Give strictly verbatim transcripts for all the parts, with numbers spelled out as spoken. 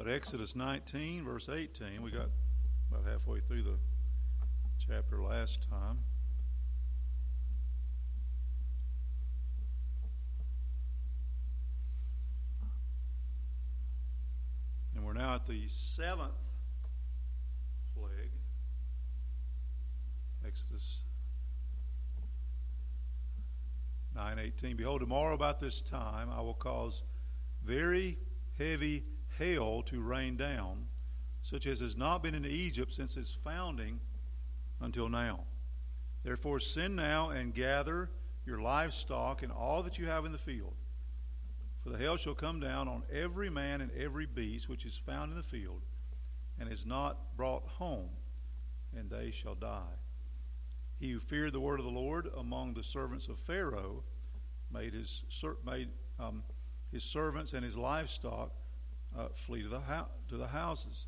But Exodus nineteen, verse eighteen, we got about halfway through the chapter last time. And we're now at the seventh plague. Exodus nine eighteen. Behold, tomorrow about this time I will cause very heavy hail to rain down, such as has not been in Egypt since its founding until now. Therefore send now and gather your livestock and all that you have in the field. For the hail shall come down on every man and every beast which is found in the field, and is not brought home, and they shall die. He who feared the word of the Lord among the servants of Pharaoh made his made um, his servants and his livestock uh, flee to the ho- to the houses.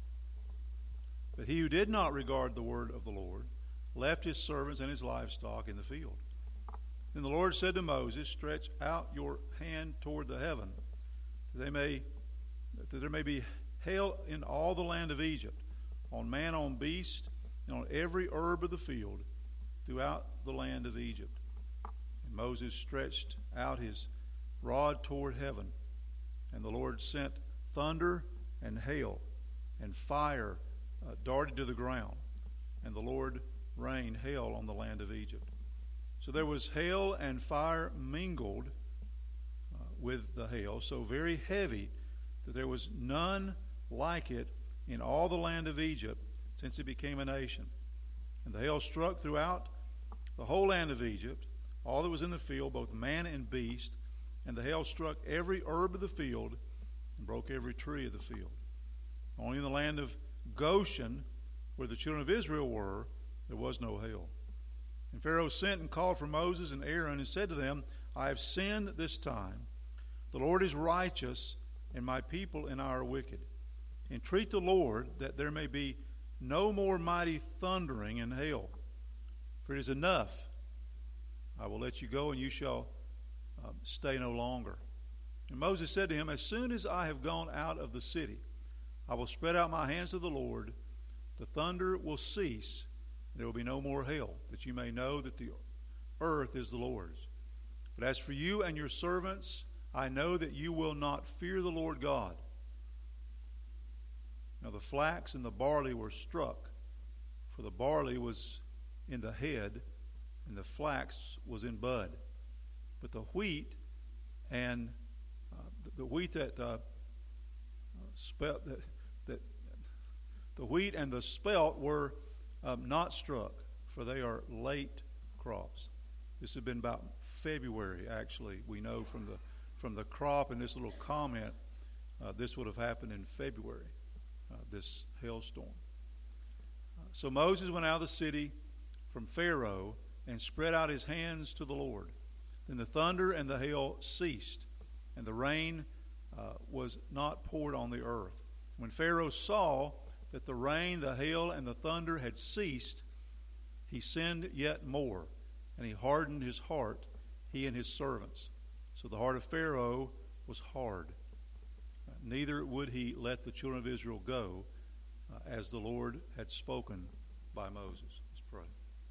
But he who did not regard the word of the Lord left his servants and his livestock in the field. Then the Lord said to Moses, "Stretch out your hand toward the heaven, that they may that there may be hail in all the land of Egypt, on man, on beast, and on every herb of the field, throughout the land of Egypt." And Moses stretched out his rod toward heaven, and the Lord sent thunder and hail, and fire uh, darted to the ground, and the Lord rained hail on the land of Egypt. So there was hail and fire mingled uh, with the hail, so very heavy that there was none like it in all the land of Egypt since it became a nation. And the hail struck throughout the whole land of Egypt, all that was in the field, both man and beast, and the hail struck every herb of the field and broke every tree of the field. Only in the land of Goshen, where the children of Israel were, there was no hail. And Pharaoh sent and called for Moses and Aaron and said to them, "I have sinned this time. The Lord is righteous, and my people and I are wicked. Entreat the Lord that there may be no more mighty thundering and hail. For it is enough. I will let you go, and you shall uh, stay no longer." And Moses said to him, "As soon as I have gone out of the city, I will spread out my hands to the Lord. The thunder will cease. There will be no more hail, that you may know that the earth is the Lord's. But as for you and your servants, I know that you will not fear the Lord God." Now the flax and the barley were struck, for the barley was in the head, and the flax was in bud. But the wheat and uh, the, the wheat that uh, spelt that, that the wheat and the spelt were um, not struck, for they are late crops. This had been about February, actually. We know from the from the crop and this little comment, uh, this would have happened in February. Uh, this hailstorm. Uh, so Moses went out of the city from Pharaoh and spread out his hands to the Lord. Then the thunder and the hail ceased, and the rain uh, was not poured on the earth. When Pharaoh saw that the rain, the hail, and the thunder had ceased, he sinned yet more, and he hardened his heart, he and his servants. So the heart of Pharaoh was hard. Neither would he let the children of Israel go, uh, as the Lord had spoken by Moses. Let's pray.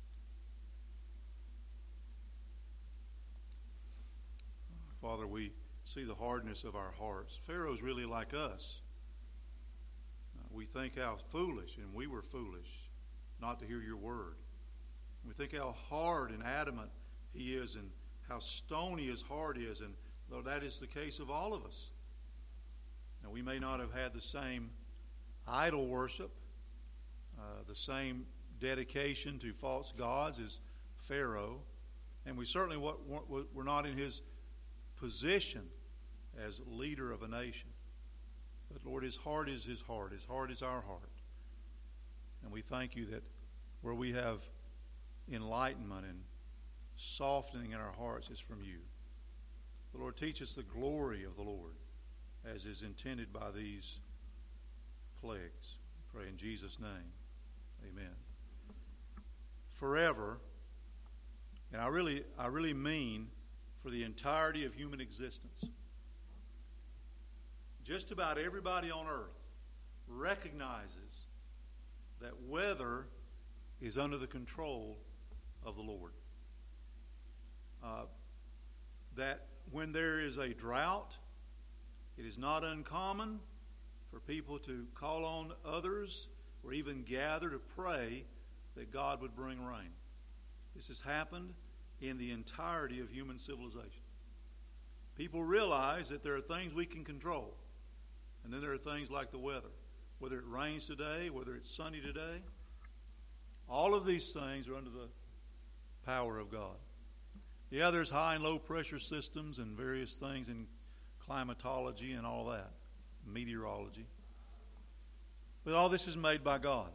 Father, we see the hardness of our hearts. Pharaoh's really like us. Uh, we think how foolish, and we were foolish, not to hear your word. We think how hard and adamant he is, and how stony his heart is, and Lord, that is the case of all of us. Now, we may not have had the same idol worship, uh, the same dedication to false gods as Pharaoh, and we certainly were not in his position as leader of a nation. But Lord, his heart is his heart. His heart is our heart. And we thank you that where we have enlightenment and softening in our hearts is from you. The Lord, teach us the glory of the Lord, as is intended by these plagues. I pray in Jesus' name. Amen. Forever, and I really, I really mean for the entirety of human existence, just about everybody on earth recognizes that weather is under the control of the Lord. Uh, that when there is a drought, it is not uncommon for people to call on others or even gather to pray that God would bring rain. This has happened in the entirety of human civilization. People realize that there are things we can control, and then there are things like the weather. Whether it rains today, whether it's sunny today, all of these things are under the power of God. Yeah, there's high and low pressure systems and various things in climatology and all that, meteorology. But all this is made by God.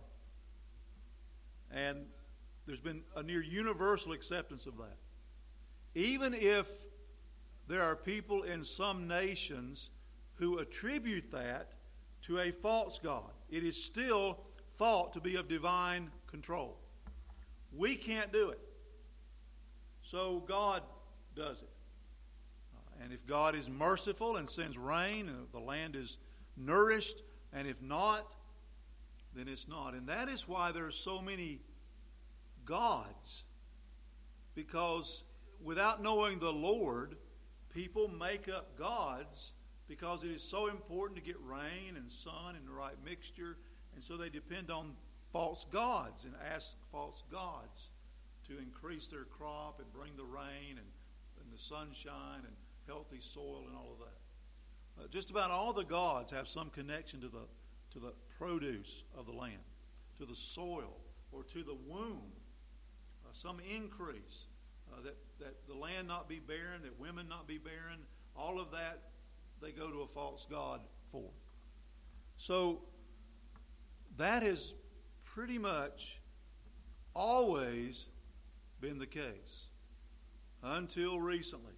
And there's been a near universal acceptance of that. Even if there are people in some nations who attribute that to a false god, it is still thought to be of divine control. We can't do it. So God does it. Uh, and if God is merciful and sends rain, and the land is nourished, and if not, then it's not. And that is why there are so many gods. Because without knowing the Lord, people make up gods because it is so important to get rain and sun and the right mixture. And so they depend on false gods and ask false gods to increase their crop and bring the rain and, and the sunshine and healthy soil and all of that. Uh, just about all the gods have some connection to the to the produce of the land, to the soil, or to the womb, uh, some increase, uh, that, that the land not be barren, that women not be barren, all of that they go to a false god for. So that has pretty much always been the case until recently.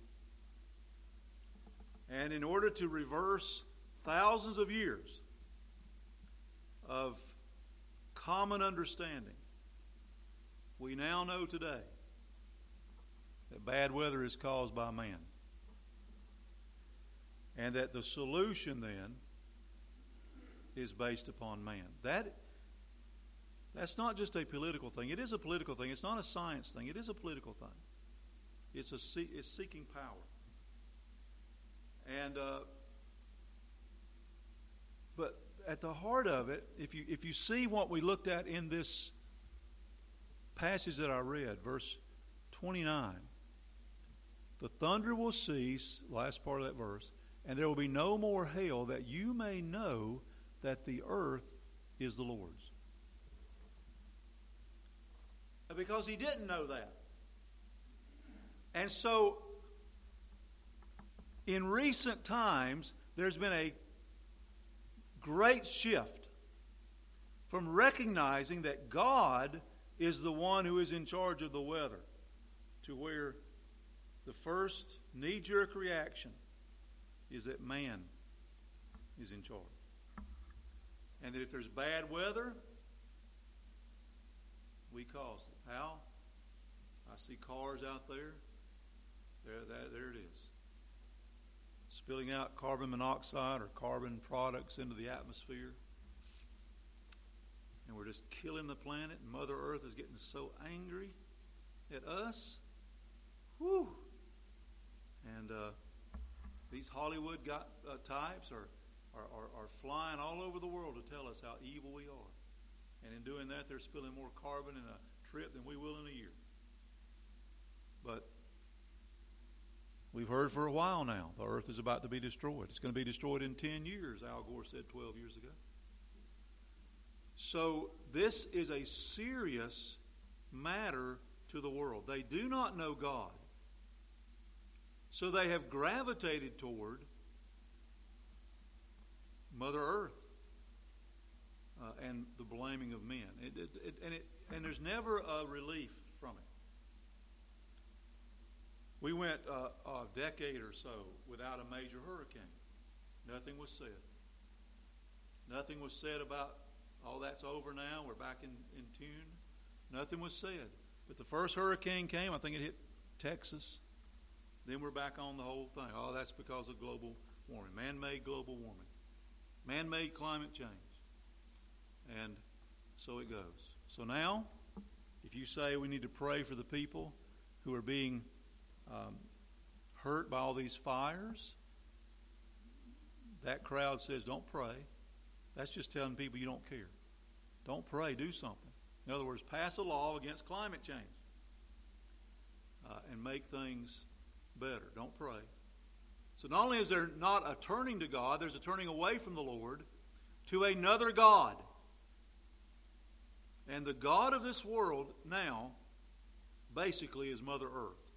And in order to reverse thousands of years of common understanding, we now know today that bad weather is caused by man. And that the solution then is based upon man. That, that's not just a political thing. It is a political thing. It's not a science thing. It is a political thing. It's, a, it's seeking power. And uh, but at the heart of it, if you if you see what we looked at in this passage that I read, verse twenty-nine, the thunder will cease, last part of that verse, and there will be no more hail, that you may know that the earth is the Lord's. Because he didn't know that. And so, in recent times, there's been a great shift from recognizing that God is the one who is in charge of the weather, to where the first knee-jerk reaction is that man is in charge. And that if there's bad weather, we caused it. How? I see cars out there. There, that, there it is. Spilling out carbon monoxide or carbon products into the atmosphere. And we're just killing the planet. And Mother Earth is getting so angry at us. Whew. And uh, these Hollywood got, uh, types are, are, are, are flying all over the world to tell us how evil we are. And in doing that, they're spilling more carbon in a trip than we will in a year. But we've heard for a while now the earth is about to be destroyed. It's going to be destroyed in ten years, Al Gore said twelve years ago. So this is a serious matter to the world. They do not know God. So they have gravitated toward Mother Earth uh, and the blaming of men. It, it, it, and, it, and there's never a relief from it. We went uh, a decade or so without a major hurricane. Nothing was said. Nothing was said about, oh, that's over now, we're back in, in tune. Nothing was said. But the first hurricane came, I think it hit Texas. Then we're back on the whole thing. Oh, that's because of global warming, man-made global warming, man-made climate change. And so it goes. So now, if you say we need to pray for the people who are being um, hurt by all these fires, that crowd says, don't pray. That's just telling people you don't care. Don't pray, do something. In other words, pass a law against climate change uh, and make things better. Don't pray. So not only is there not a turning to God, there's a turning away from the Lord to another God. And the God of this world now basically is Mother Earth.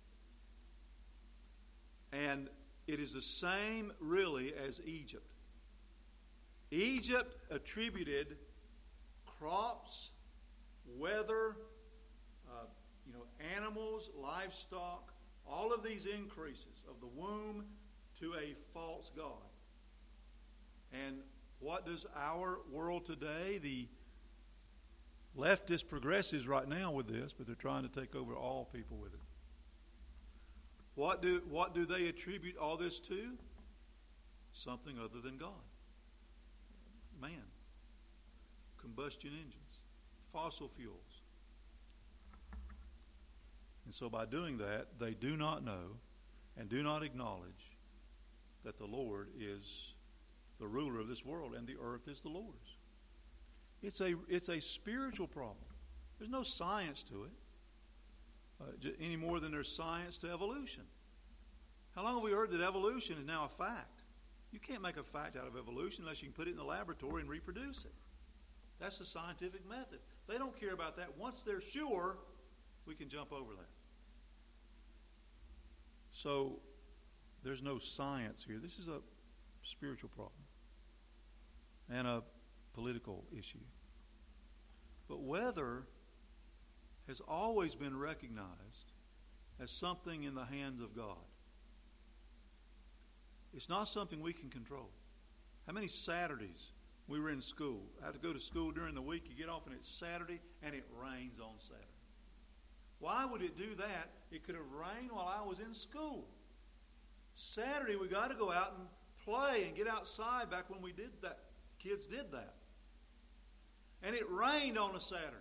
And it is the same really as Egypt. Egypt attributed crops, weather, uh, you know, animals, livestock, all of these increases of the womb to a false god. And what does our world today, the leftist progressives right now with this, but they're trying to take over all people with it. What do, what do they attribute all this to? Something other than God. Man. Combustion engines. Fossil fuels. And so by doing that, they do not know and do not acknowledge that the Lord is the ruler of this world and the earth is the Lord's. It's a, it's a spiritual problem. There's no science to it. Uh, any more than there's science to evolution. How long have we heard that evolution is now a fact? You can't make a fact out of evolution unless you can put it in the laboratory and reproduce it. That's the scientific method. They don't care about that. Once they're sure, we can jump over that. So there's no science here. This is a spiritual problem and a political issue. But weather has always been recognized as something in the hands of God. It's not something we can control. How many Saturdays we were in school? I had to go to school during the week. You get off and it's Saturday and it rains on Saturday. Why would it do that? It could have rained while I was in school. Saturday we got to go out and play and get outside back when we did that. Kids did that. And it rained on a Saturday.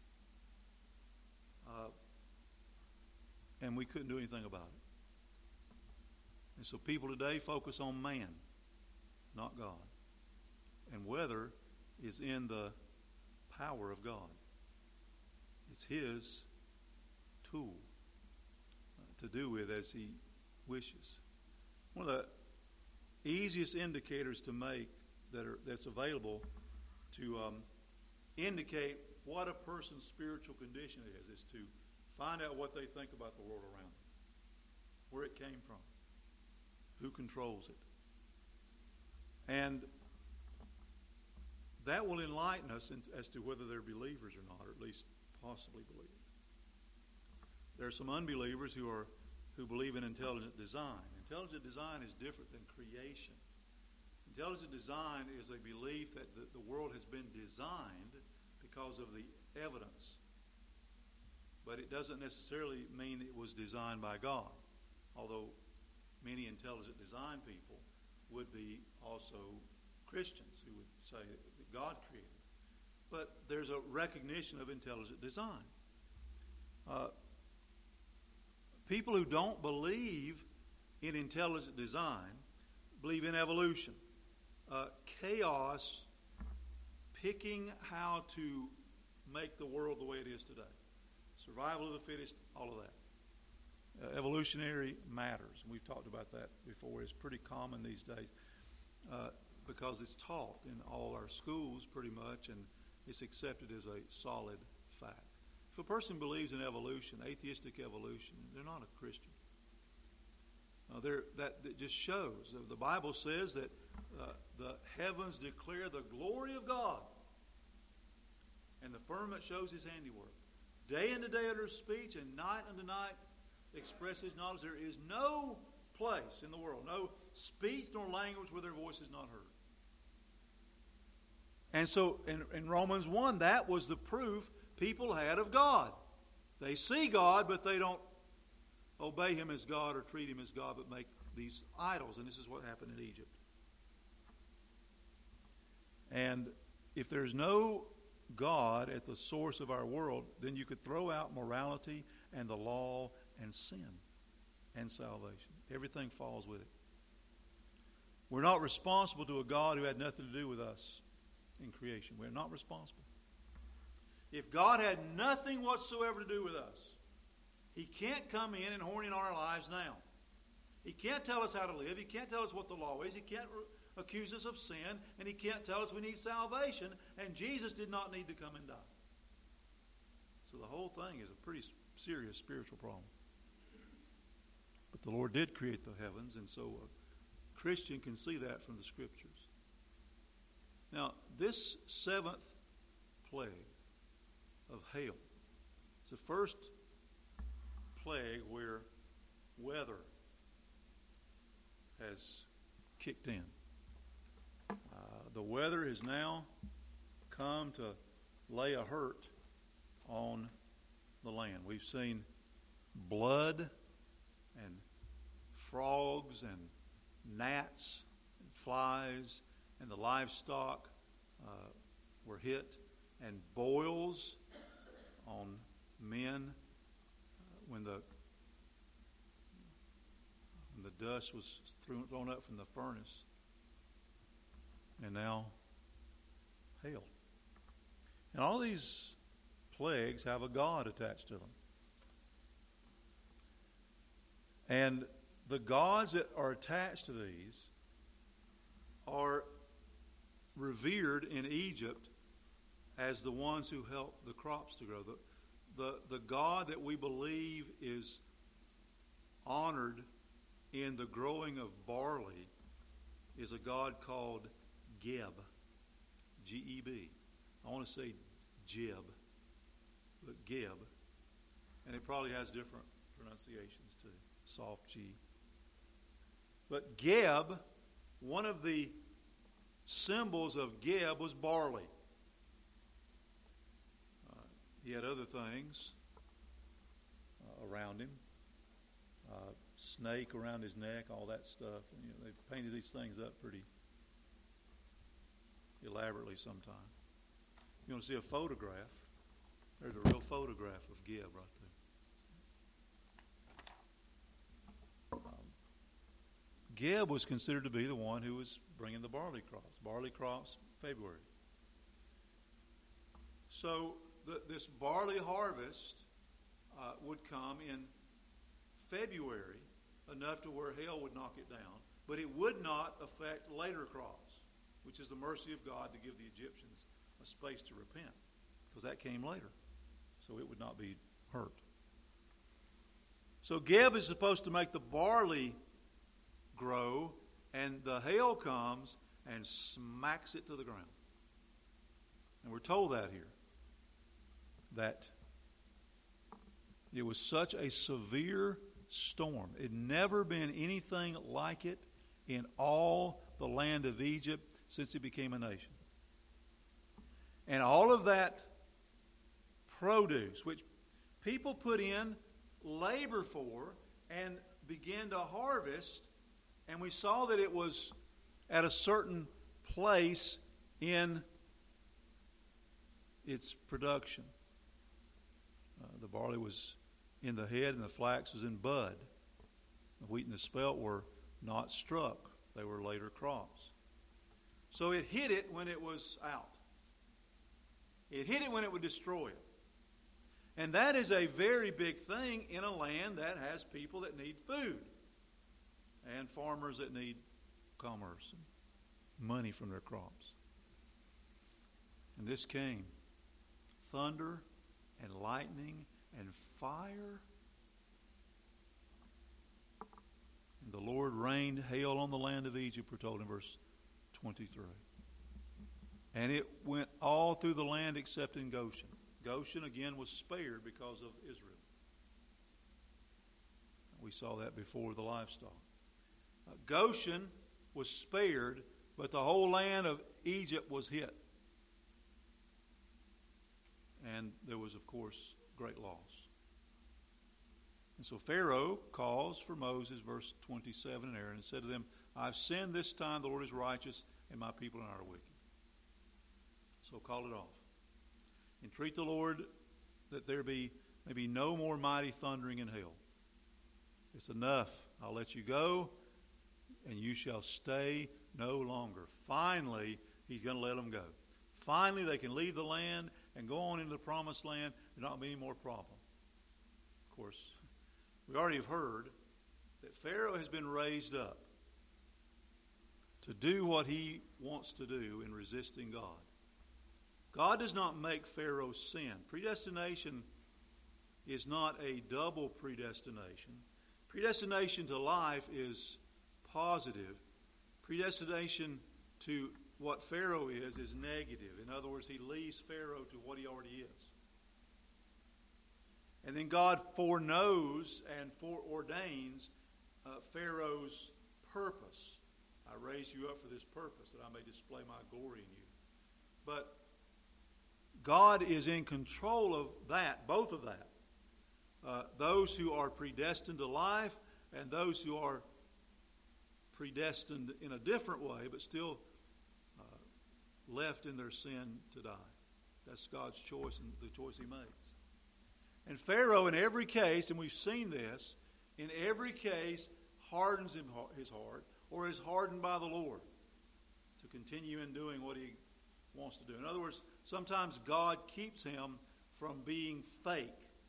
Uh, and we couldn't do anything about it. And so people today focus on man, not God. And weather is in the power of God. It's His tool uh, to do with as He wishes. One of the easiest indicators to make that are, that's available to um, indicate what a person's spiritual condition is, is to find out what they think about the world around them, where it came from, who controls it. And that will enlighten us in, as to whether they're believers or not, or at least possibly believe it. There are some unbelievers who are who believe in intelligent design. Intelligent design is different than creation. Intelligent design is a belief that the, the world has been designed because of the evidence. But it doesn't necessarily mean it was designed by God. Although many intelligent design people would be also Christians who would say that God created. But there's a recognition of intelligent design. Uh, people who don't believe in intelligent design believe in evolution. Uh, chaos, picking how to make the world the way it is today. Survival of the fittest, all of that. Uh, evolutionary matters. And we've talked about that before. It's pretty common these days uh, because it's taught in all our schools pretty much, and it's accepted as a solid fact. If a person believes in evolution, atheistic evolution, they're not a Christian. Uh, that, that just shows. The Bible says that uh, the heavens declare the glory of God, and the firmament shows His handiwork. Day unto day utters speech, and night unto night expresses knowledge. There is no place in the world, no speech nor language where their voice is not heard. And so in, in Romans one, that was the proof people had of God. They see God, but they don't obey Him as God or treat Him as God, but make these idols. And this is what happened in Egypt. And if there's no God at the source of our world, then you could throw out morality and the law and sin and salvation. Everything falls with it. We're not responsible to a God who had nothing to do with us in creation. We're not responsible. If God had nothing whatsoever to do with us, He can't come in and horn in our lives now. He can't tell us how to live. He can't tell us what the law is. He can't re- accuse us of sin. And He can't tell us we need salvation. And Jesus did not need to come and die. So the whole thing is a pretty serious spiritual problem. But the Lord did create the heavens, and so a Christian can see that from the Scriptures. Now, this seventh plague of hail, it's the first plague where weather has kicked in. Uh, the weather has now come to lay a hurt on the land. We've seen blood and frogs and gnats and flies, and the livestock uh, were hit, and boils on men uh, when the when the dust was thrown, thrown up from the furnace. And now hail. And all these plagues have a God attached to them. And the gods that are attached to these are revered in Egypt as the ones who help the crops to grow. The, the, the God that we believe is honored in the growing of barley is a God called Geb, G E B. I want to say Jeb, but Geb. And it probably has different pronunciations too. Soft G. But Geb, one of the symbols of Geb was barley. Uh, he had other things uh, around him. Uh, snake around his neck, all that stuff. And, you know, they've painted these things up pretty elaborately sometimes. You want to see a photograph? There's a real photograph of Geb right there. Um, Geb was considered to be the one who was bringing the barley crops. Barley crops, February. So the, this barley harvest uh, would come in February, enough to where hail would knock it down, but it would not affect later crops, which is the mercy of God to give the Egyptians a space to repent, because that came later, so it would not be hurt. So Geb is supposed to make the barley grow, and the hail comes and smacks it to the ground. And we're told that here, that it was such a severe storm. It had never been anything like it in all the land of Egypt since it became a nation. And all of that produce, which people put in labor for and began to harvest, and we saw that it was at a certain place in its production. Uh, the barley was in the head, and the flax was in bud. The wheat and the spelt were not struck. They were later crops. So it hit it when it was out. It hit it when it would destroy it. And that is a very big thing in a land that has people that need food and farmers that need commerce and money from their crops. And this came. Thunder and lightning and fire. And the Lord rained hail on the land of Egypt, we're told in verse twenty-three. And it went all through the land except in Goshen. Goshen, again, was spared because of Israel. We saw that before the livestock. Uh, Goshen was spared, but the whole land of Egypt was hit. And there was, of course, great loss. And so Pharaoh calls for Moses, verse twenty-seven, and Aaron, and said to them, I've sinned this time, the Lord is righteous, and my people are not wicked. So call it off. Entreat the Lord that there be maybe no more mighty thundering in hell. It's enough. I'll let you go, and you shall stay no longer. Finally, he's going to let them go. Finally, they can leave the land and go on into the promised land. There'll not be any more problem. Of course, we already have heard that Pharaoh has been raised up to do what he wants to do in resisting God. God does not make Pharaoh sin. Predestination is not a double predestination. Predestination to life is positive. Predestination to what Pharaoh is is negative. In other words, he leaves Pharaoh to what he already is. And then God foreknows and foreordains uh, Pharaoh's purpose. I raised you up for this purpose, that I may display my glory in you. But God is in control of that, both of that. Uh, those who are predestined to life and those who are predestined in a different way, but still uh, left in their sin to die. That's God's choice and the choice he makes. And Pharaoh, in every case, and we've seen this, in every case, hardens him, his heart, or is hardened by the Lord to continue in doing what he wants to do. In other words, sometimes God keeps him from being fake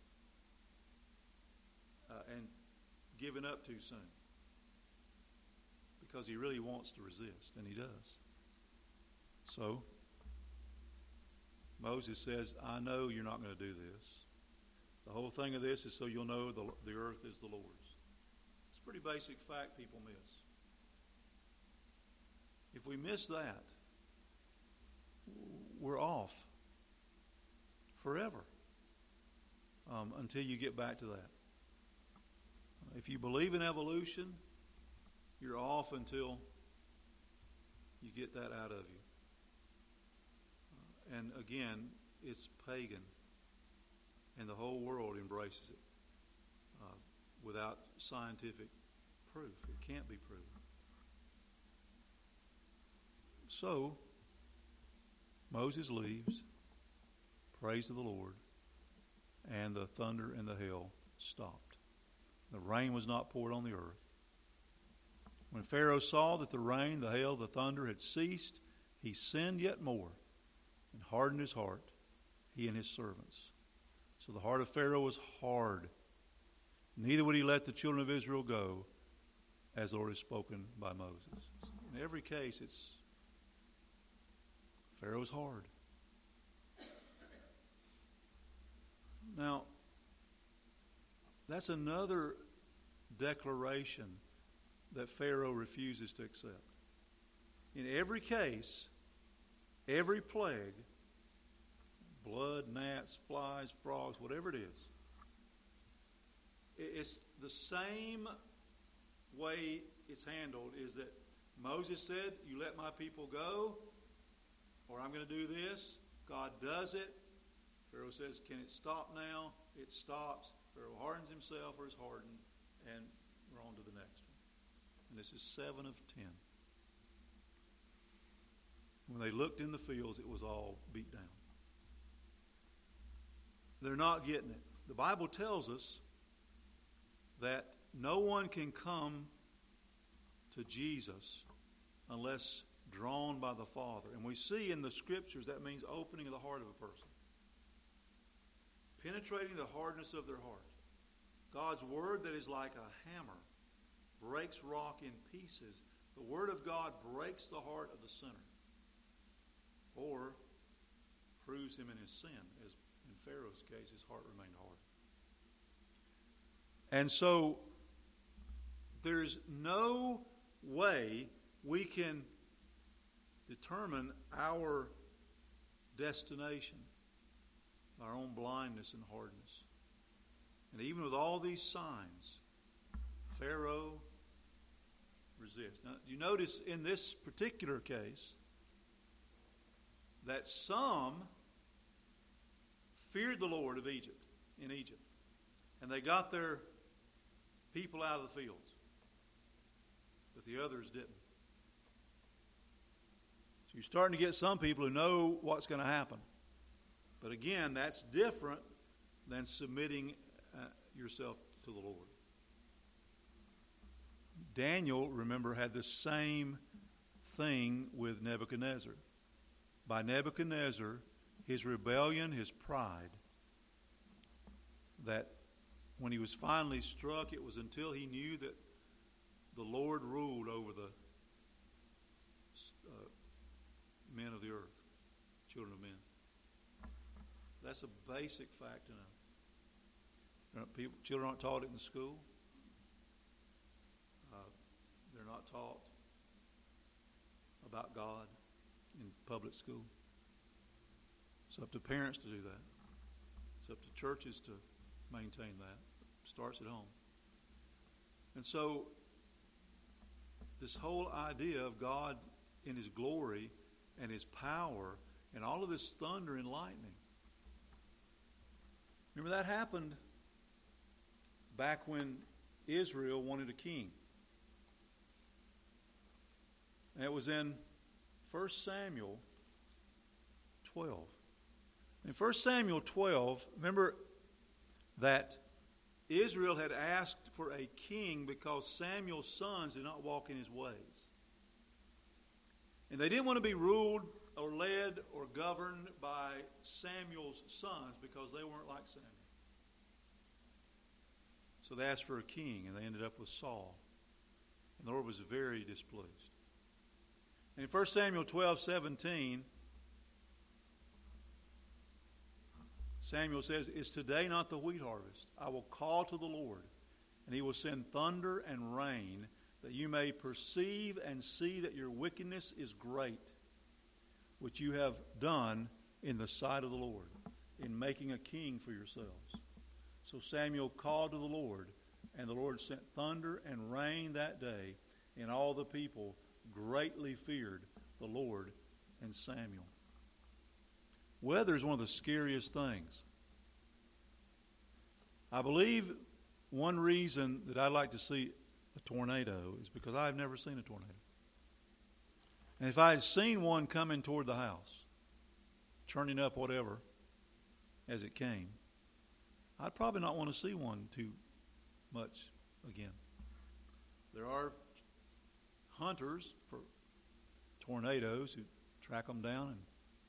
uh, and giving up too soon, because he really wants to resist, and he does. So, Moses says, I know you're not going to do this. The whole thing of this is so you'll know the, the earth is the Lord's. It's a pretty basic fact people miss. If we miss that, we're off forever um, until you get back to that. If you believe in evolution, you're off until you get that out of you. Uh, and again, it's pagan, and the whole world embraces it uh, without scientific proof. It can't be proven. So, Moses leaves, prays to the Lord, and the thunder and the hail stopped. The rain was not poured on the earth. When Pharaoh saw that the rain, the hail, the thunder had ceased, he sinned yet more and hardened his heart, he and his servants. So the heart of Pharaoh was hard. Neither would he let the children of Israel go, as the Lord has spoken by Moses. In every case, it's Pharaoh's hard. Now, that's another declaration that Pharaoh refuses to accept. In every case, every plague, blood, gnats, flies, frogs, whatever it is, it's the same way it's handled is that Moses said, you let my people go, or I'm going to do this. God does it. Pharaoh says, can it stop now? It stops. Pharaoh hardens himself or is hardened, and we're on to the next one. And this is seven of ten. When they looked in the fields, it was all beat down. They're not getting it. The Bible tells us that no one can come to Jesus unless drawn by the Father. And we see in the Scriptures that means opening of the heart of a person. Penetrating the hardness of their heart. God's Word that is like a hammer breaks rock in pieces. The Word of God breaks the heart of the sinner, or proves him in his sin, as in Pharaoh's case, his heart remained hard. And so, there's no way we can determine our destination, our own blindness and hardness. And even with all these signs, Pharaoh resists. Now, you notice in this particular case that some feared the Lord of Egypt, in Egypt, and they got their people out of the fields, but the others didn't. So you're starting to get some people who know what's going to happen, But again, that's different than submitting uh, yourself to the Lord. Daniel, remember, had the same thing with Nebuchadnezzar. By Nebuchadnezzar, his rebellion, his pride, that when he was finally struck, it was until he knew that the Lord ruled over the uh, men of the earth, children of men. That's a basic fact to know. You know, people, children aren't taught it in school. Uh, they're not taught about God in public school. It's up to parents to do that. It's up to churches to maintain that. It starts at home. And so, this whole idea of God in His glory and His power and all of this thunder and lightning. Remember that happened back when Israel wanted a king. And it was in First Samuel twelve. In First Samuel twelve, remember that Israel had asked for a king because Samuel's sons did not walk in his ways. And they didn't want to be ruled or led or governed by Samuel's sons because they weren't like Samuel. So they asked for a king, and they ended up with Saul. And the Lord was very displeased. And in First Samuel twelve seventeen, Samuel says, "Is today not the wheat harvest? I will call to the Lord, and He will send thunder and rain, that you may perceive and see that your wickedness is great, which you have done in the sight of the Lord, in making a king for yourselves." So Samuel called to the Lord, and the Lord sent thunder and rain that day, and all the people greatly feared the Lord and Samuel. Weather is one of the scariest things. I believe one reason that I'd like to see a tornado is because I've never seen a tornado. And if I had seen one coming toward the house, churning up whatever as it came, I'd probably not want to see one too much again. There are hunters for tornadoes who track them down and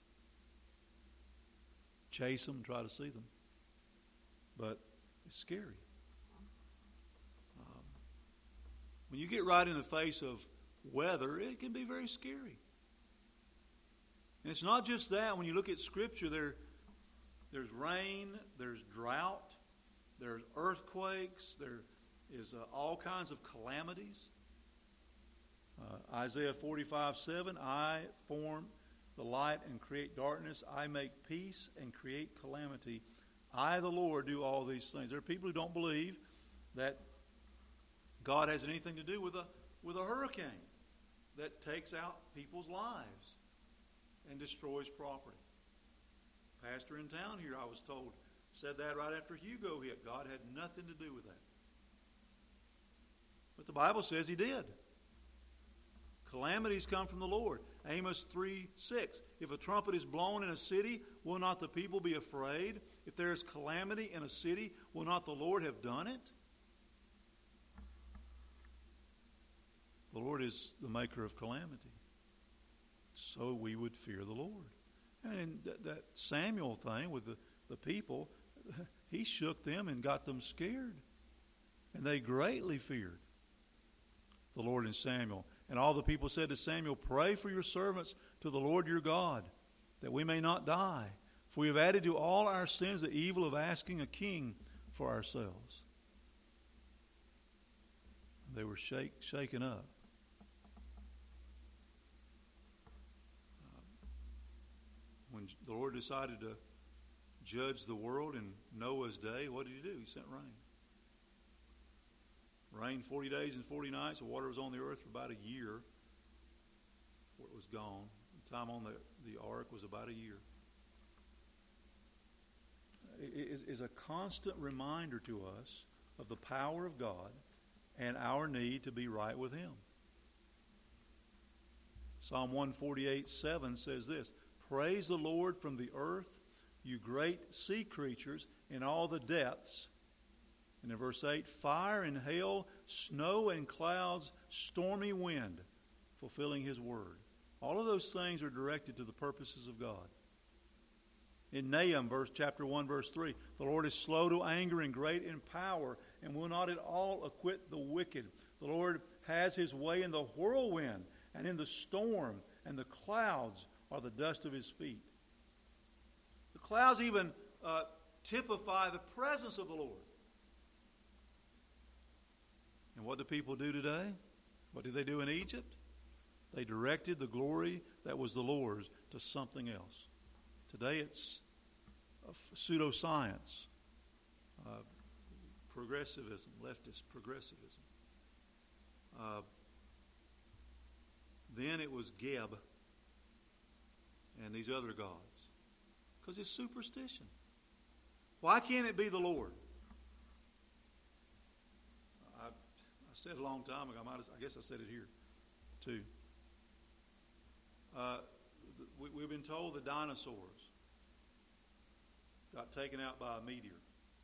chase them and try to see them. But it's scary. Um, when you get right in the face of weather, it can be very scary. And it's not just that. When you look at Scripture, there, there's rain, there's drought, there's earthquakes, there is uh, all kinds of calamities. Uh, Isaiah forty-five seven, "I form the light and create darkness. I make peace and create calamity. I, the Lord, do all these things." There are people who don't believe that God has anything to do with a with a hurricane that takes out people's lives and destroys property. Pastor in town here, I was told, said that right after Hugo hit. God had nothing to do with that. But the Bible says He did. Calamities come from the Lord. Amos three six. "If a trumpet is blown in a city, will not the people be afraid? If there is calamity in a city, will not the Lord have done it?" The Lord is the maker of calamity. So we would fear the Lord. And that, that Samuel thing with the, the people, he shook them and got them scared. And they greatly feared the Lord and Samuel. And all the people said to Samuel, "Pray for your servants to the Lord your God, that we may not die. For we have added to all our sins the evil of asking a king for ourselves." They were shake, shaken up. When the Lord decided to judge the world in Noah's day, what did He do? He sent rain. Rain forty days and forty nights. The water was on the earth for about a year before it was gone. The time on the, the ark was about a year. It is a constant reminder to us of the power of God and our need to be right with Him. Psalm one forty-eight seven says this, "Praise the Lord from the earth, you great sea creatures in all the depths. And in verse eight, fire and hail, snow and clouds, stormy wind, fulfilling his word. All of those things are directed to the purposes of God. In Nahum, verse, chapter one, verse three, the Lord is slow to anger and great in power, and will not at all acquit the wicked. The Lord has his way in the whirlwind and in the storm, and the clouds are the dust of his feet. The clouds even uh, typify the presence of the Lord. And what do people do today? What did they do in Egypt? They directed the glory that was the Lord's to something else. Today it's pseudoscience, uh, progressivism, leftist progressivism. Uh, then it was Geb and these other gods. Because it's superstition. Why can't it be the Lord? I, I said a long time ago, I, might, I guess I said it here too. Uh, we, we've been told the dinosaurs got taken out by a meteor.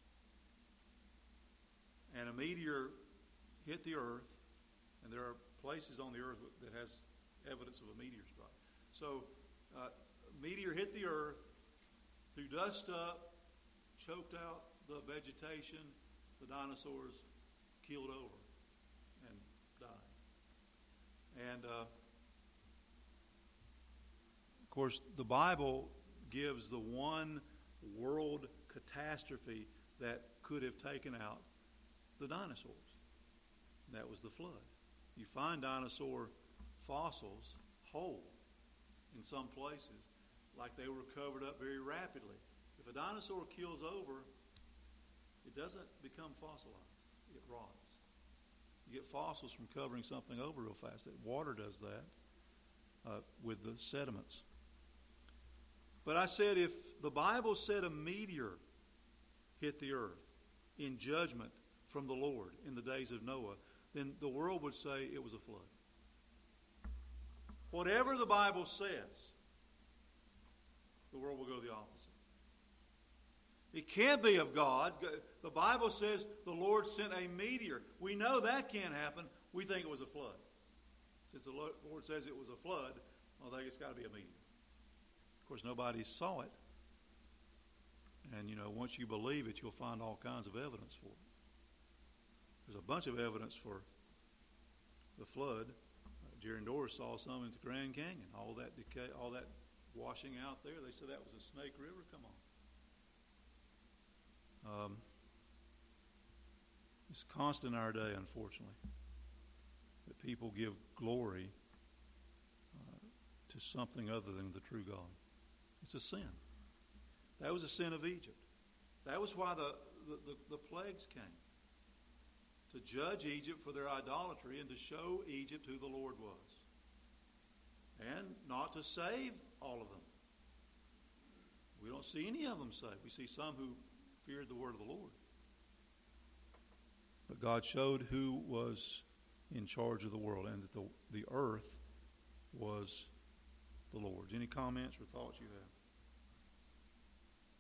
And a meteor hit the earth, and there are places on the earth that has evidence of a meteor strike. So, uh, a meteor hit the earth, threw dust up, choked out the vegetation, the dinosaurs keeled over and died. And, uh, of course, the Bible gives the one world catastrophe that could have taken out the dinosaurs. And that was the flood. You find dinosaur fossils whole in some places, like they were covered up very rapidly. If a dinosaur keels over, it doesn't become fossilized. It rots. You get fossils from covering something over real fast. That water does that uh, with the sediments. But I said, if the Bible said a meteor hit the earth in judgment from the Lord in the days of Noah, then the world would say it was a flood. Whatever the Bible says, the world will go the opposite. It can't be of God. The Bible says the Lord sent a meteor. We know that can't happen. We think it was a flood. Since the Lord says it was a flood, I think it's got to be a meteor. Of course, nobody saw it. And, you know, once you believe it, you'll find all kinds of evidence for it. There's a bunch of evidence for the flood. Uh, Jerry and Doris saw some in the Grand Canyon. All that decay, all that washing out there. They said that was a Snake River. Come on. Um, it's constant in our day, unfortunately, that people give glory uh, to something other than the true God. It's a sin. That was a sin of Egypt. That was why the, the, the, the plagues came. To judge Egypt for their idolatry and to show Egypt who the Lord was. And not to save all of them. We don't see any of them saved. We see some who feared the word of the Lord. But God showed who was in charge of the world and that the, the earth was the Lord's. Any comments or thoughts you have?